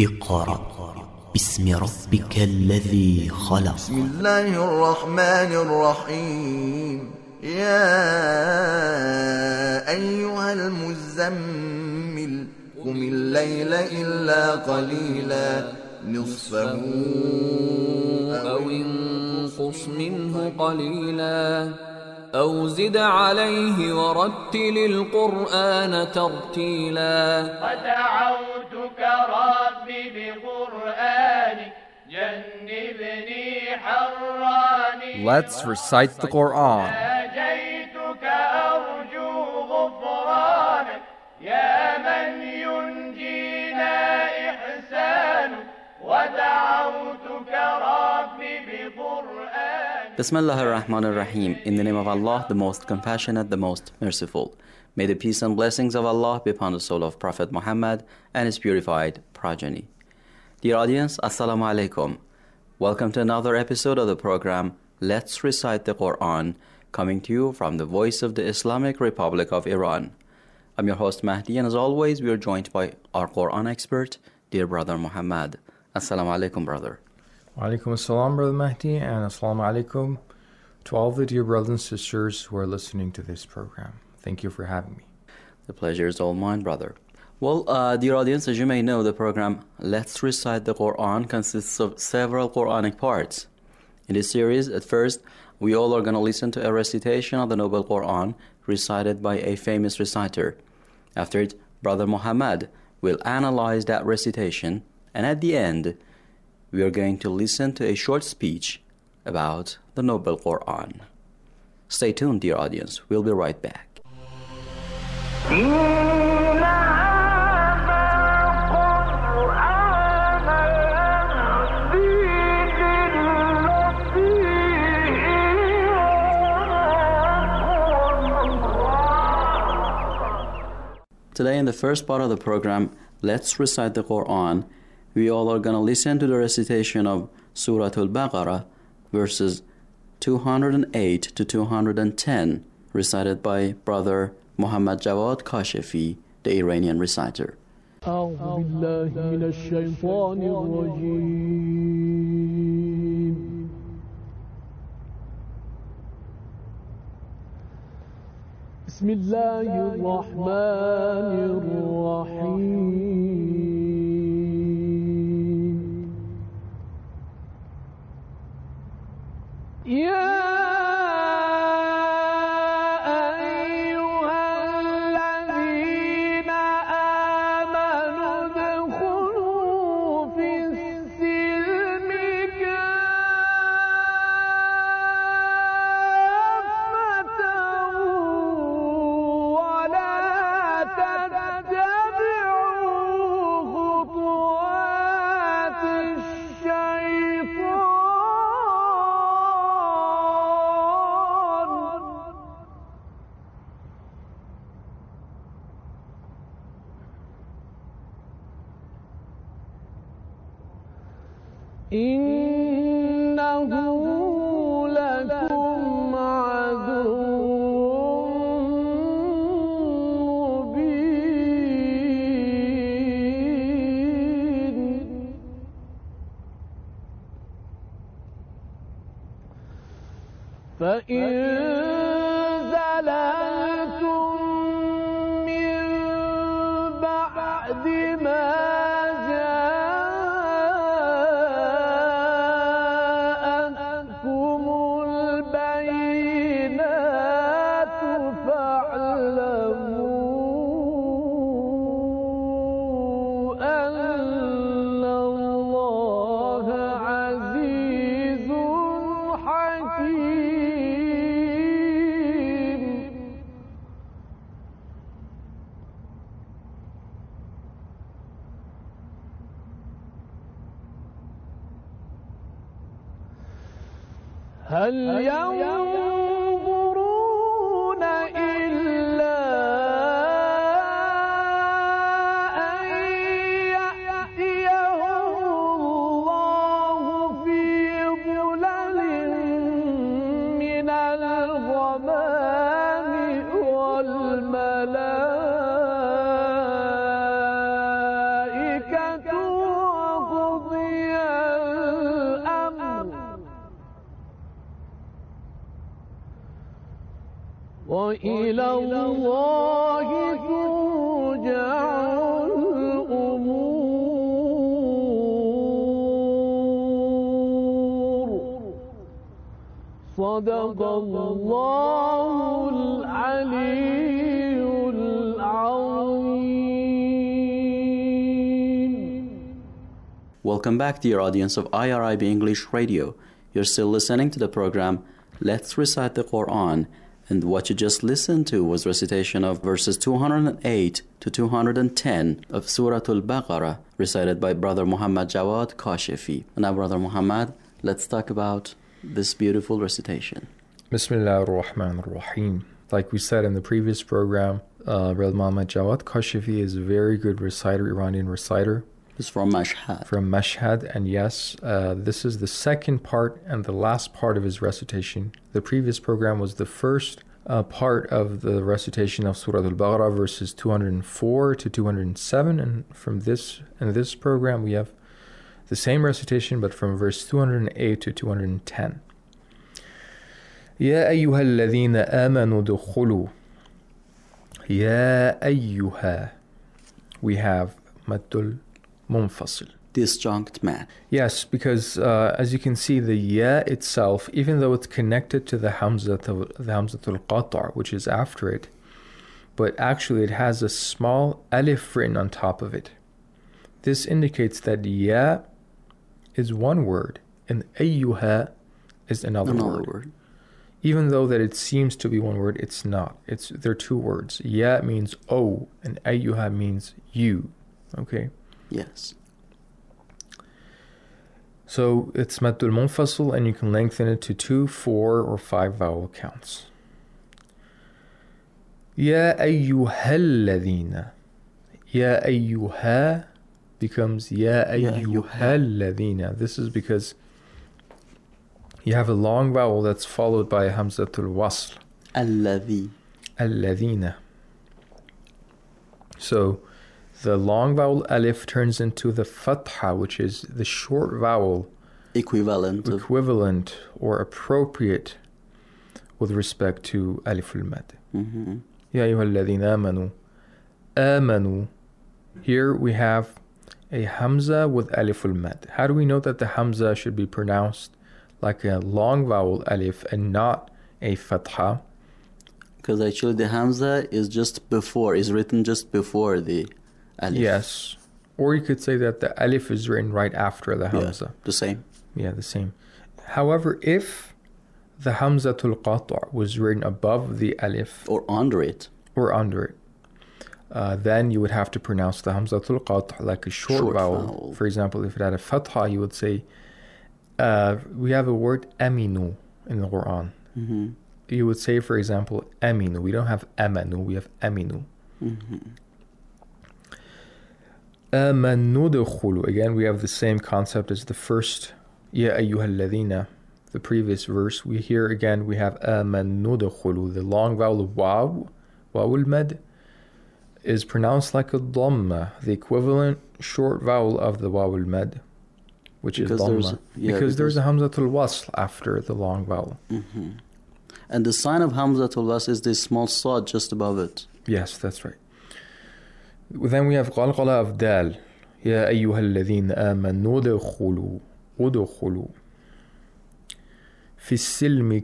اقرأ باسم ربك الذي خلق. بسم الله الرحمن الرحيم. يا أيها المزمل قم الليل إلا قليلا نصفه أو انقص منه قليلا أو زد عليه ورتل القرآن ترتيلا. ودعوتك ربي بقرآنك جنبني حراني. Let's recite the Quran. ناجيتك أرجو غفرانك يا من ينجينا إحسانك. ودعوتك ربي بقرآنك. Bismillah ar-Rahman ar-Rahim. In the name of Allah, the most compassionate, the most merciful. May the peace and blessings of Allah be upon the soul of Prophet Muhammad and his purified progeny. Dear audience, Assalamu alaikum. Welcome to another episode of the program Let's Recite the Quran, coming to you from the voice of the Islamic Republic of Iran. I'm your host Mahdi, and as always, we are joined by our Quran expert, dear brother Muhammad. Assalamu alaikum, brother. Wa alaikum assalam, Brother Mahdi, and assalamu alaikum to all the dear brothers and sisters who are listening to this program. Thank you for having me. The pleasure is all mine, brother. Well, dear audience, as you may know, the program Let's Recite the Quran consists of several Quranic parts. In this series, at first, we all are going to listen to a recitation of the Noble Quran recited by a famous reciter. After it, Brother Muhammad will analyze that recitation, and at the end, we are going to listen to a short speech about the Noble Quran. Stay tuned, dear audience. We'll be right back. Today, in the first part of the program, Let's Recite the Quran, we all are going to listen to the recitation of Surah Al-Baqarah, verses 208 to 210, recited by Brother Muhammad Jawad Kashefi, the Iranian reciter. أعوذ بالله من الشيطان الرجيم. بسم الله الرحمن الرحيم. يا إنه لكم عدو مبين. فإن زللتم من بعد ما هل ينظرون إلا أن يأتيهم الله في ظلل من الغمام والملائكة وإلى الله ترجع الأمور صدق الله العلي العظيم. Welcome back, dear audience of IRIB English Radio. You're still listening to the program Let's Recite the Quran, and what you just listened to was recitation of verses 208 to 210 of Surah Al-Baqarah, recited by Brother Muhammad Jawad Kashifi. Now, Brother Muhammad, let's talk about this beautiful recitation. Bismillah ar-Rahman ar-Rahim. Like we said in the previous program, Brother Muhammad Jawad Kashifi is a very good reciter, Iranian reciter. It's from Mashhad. From Mashhad, and yes, this is the second part and the last part of his recitation. The previous program was the first part of the recitation of Surah Al-Baqarah, verses 204 to 207, and from this program we have the same recitation but from verse 208 to 210. يا أيها الذين آمنوا دخلوا. يا أيها. We have مد منفصل. Disjunct man. Yes, because as you can see, the ya itself, even though it's connected to the hamzatul qata', which is after it, but actually it has a small alif written on top of it. This indicates that ya is one word and ayyuha is another word. Even though that it seems to be one word, it's not. They're two words. Ya means oh, and ayyuha means you. Okay? Yes. So it's maddul munfasil, and you can lengthen it to 2, 4, or 5 vowel counts. Ya ayyuhalladhina. Ya ayyuha becomes ya ayyuhalladhina. This is because you have a long vowel that's followed by a hamzatul wasl. Alladhi. Alladhina. So the long vowel alif turns into the fatha, which is the short vowel equivalent or appropriate with respect to alif al-mad. Ya ayyuhalladhina amanu. Amanu. Here we have a hamza with alif al-mad. How do we know that the hamza should be pronounced like a long vowel alif and not a fatha? Because actually the hamza is written just before the alif. Yes. Or you could say that the alif is written right after the hamza. Yeah, the same. Yeah, the same. However, if the hamzatul qata' was written above the alif or under it, then you would have to pronounce the hamzatul qata' like a short vowel. For example, if it had a fatha, you would say, we have a word aminu in the Quran. You would say, for example, aminu. We don't have amanu, we have aminu. Amanu dukhulu. Again, we have the same concept as the first Ya ayyuhalladhina, the previous verse. We here again we have amanu dukhulu. The long vowel of waw al-mad, is pronounced like a dhamma, the equivalent short vowel of the waw al-mad, which is dhamma. Because there's a hamzatul wasl after the long vowel. And the sign of hamzatul wasl is this small sad just above it. Yes, that's right. Then we have qalqala of dal. Ya ayyuhalladhina amanu dukhulu. udkhulu fi silmi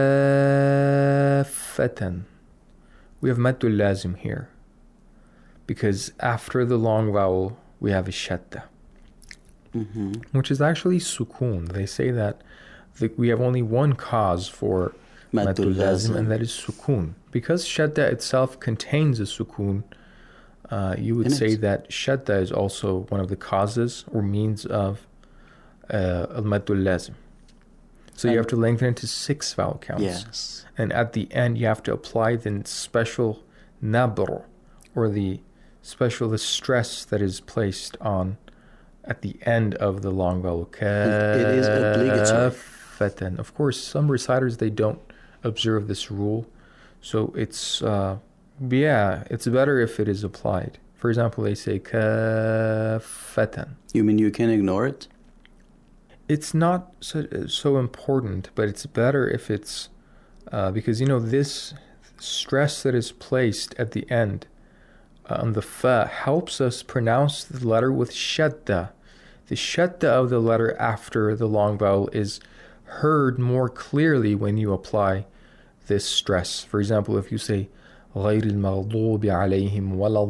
kaffatan. We have maddul lazim here because after the long vowel we have a shadda, which is actually sukoon. They say that we have only one cause for maddul lazim, and that is sukoon. Because shadda itself contains a sukoon, you would say that shadda is also one of the causes or means of al-maddul lazim. So you have to lengthen it to 6 vowel counts. Yes. And at the end you have to apply the special nabr, or the stress that is placed on at the end of the long vowel. It is obligatory. Of course, some reciters, they don't observe this rule. So it's better if it is applied. For example, they say kaffatan. You mean you can ignore it? It's not so important, but it's better if it's because this stress that is placed at the end on the fa helps us pronounce the letter with shadda. The shadda of the letter after the long vowel is heard more clearly when you apply this stress. For example, if you say غير المغضوب عليهم ولا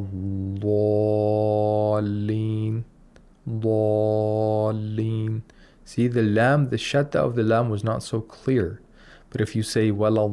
الضالين ضالين. See, the lam, the shadda of the lam was not so clear. But if you say ولا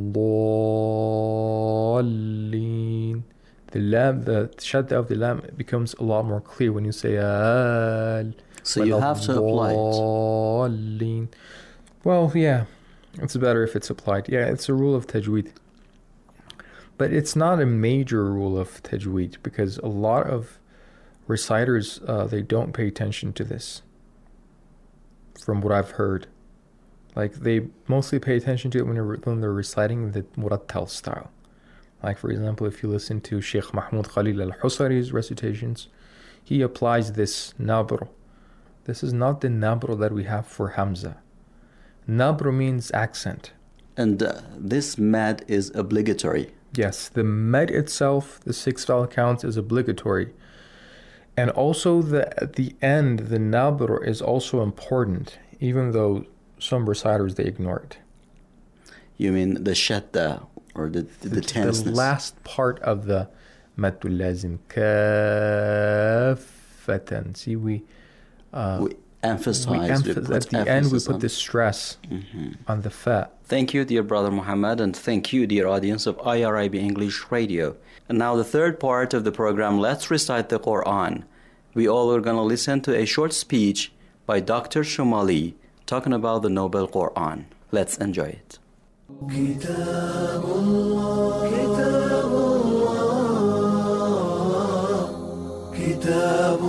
الضالين, the lam, the shadda of the lam becomes a lot more clear when you say al. So you have to apply it. Well, yeah, it's better if it's applied. Yeah, it's a rule of tajweed. But it's not a major rule of tajweed because a lot of reciters, they don't pay attention to this. From what I've heard. Like, they mostly pay attention to it when they're reciting the murattal style. Like, for example, if you listen to Sheikh Mahmoud Khalil al-Husari's recitations, he applies this nabr. This is not the nabr that we have for Hamza. Nabr means accent. And this mad is obligatory. Yes, the med itself, the 6 vowel count, is obligatory. And also at the end, the nabr is also important, even though some reciters, they ignore it. You mean the shadda, or the tenseness? The last part of the maddul lazim, kaffatan. See, we emphasize. At the end, we put the stress on the fa. Thank you, dear brother Muhammad, and thank you, dear audience of IRIB English Radio. And now the third part of the program, Let's Recite the Quran. We all are going to listen to a short speech by Dr. Shomali talking about the Noble Quran. Let's enjoy it. كتاب الله كتاب الله كتاب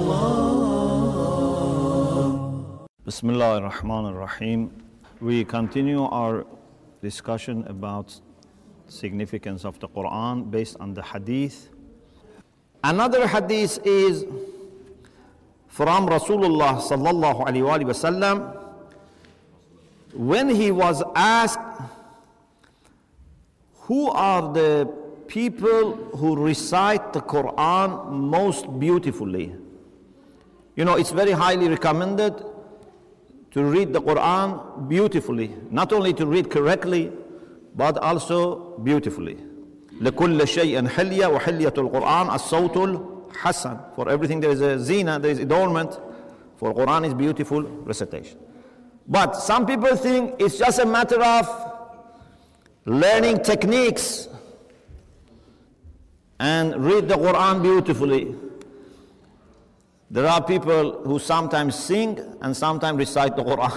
الله بسم الله الرحمن الرحيم. We continue our discussion about significance of the Quran based on the hadith. Another hadith is from Rasulullah sallallahu alaihi wasallam when he was asked, who are the people who recite the Quran most beautifully? You know, it's very highly recommended to read the Quran beautifully, not only to read correctly, but also beautifully. لكل شيء حلية وحلية القرآن الصوت الحسن. For everything there is a zina, there is adornment. For Quran is beautiful recitation. But some people think it's just a matter of learning techniques and read the Quran beautifully. There are people who sometimes sing and sometimes recite the Quran.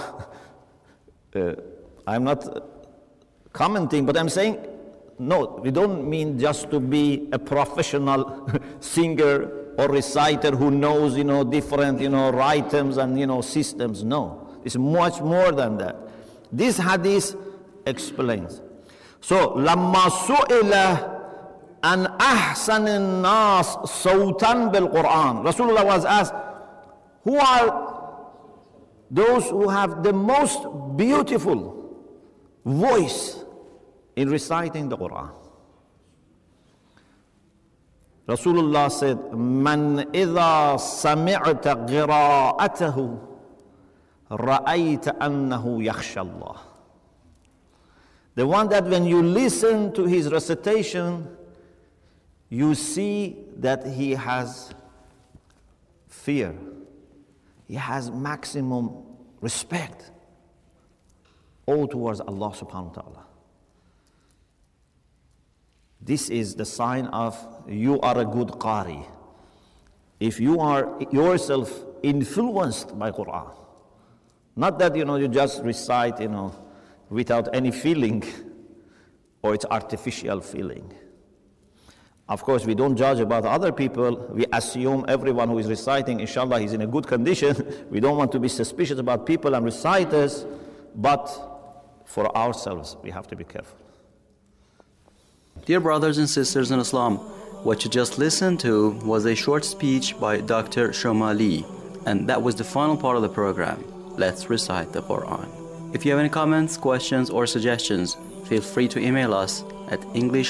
I'm not commenting, but I'm saying, no, we don't mean just to be a professional singer or reciter who knows, different, rhythms and, systems. No, it's much more than that. This hadith explains. So, لما سئل عن أحسن الناس صوتا بالقرآن, Rasulullah was asked, who are those who have the most beautiful voice in reciting the Quran? Rasulullah said, من إذا سمعت قراءته رأيت أنه يخشى الله. The one that when you listen to his recitation, you see that he has fear. He has maximum respect all towards Allah subhanahu wa ta'ala. This is the sign of you are a good qari. If you are yourself influenced by Quran, not that you just recite without any feeling or it's artificial feeling. Of course, we don't judge about other people. We assume everyone who is reciting, inshallah, is in a good condition. We don't want to be suspicious about people and reciters, but for ourselves, we have to be careful. Dear brothers and sisters in Islam, what you just listened to was a short speech by Dr. Shomali, and that was the final part of the program. Let's recite the Quran. If you have any comments, questions, or suggestions, feel free to email us at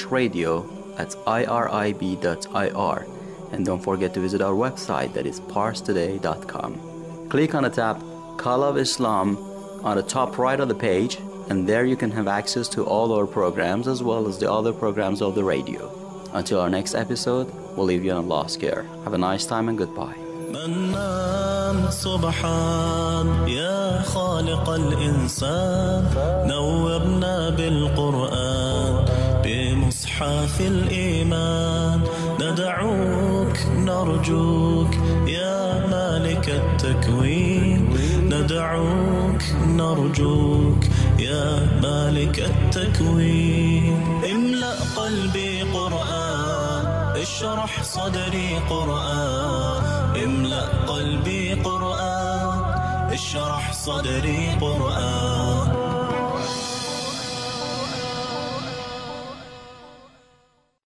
englishradio@irib.ir. And don't forget to visit our website, that is parstoday.com. Click on the tab Call of Islam on the top right of the page, and there you can have access to all our programs as well as the other programs of the radio. Until our next episode, we'll leave you in Allah's care. Have a nice time and goodbye. منان سبحان يا خالق الإنسان نورنا بالقرآن بمصحف الإيمان ندعوك نرجوك يا مالك التكوين ندعوك نرجوك يا مالك التكوين املأ قلبي قرآن اشرح صدري قرآن املأ قلبي قرآن اشرح صدري قرآن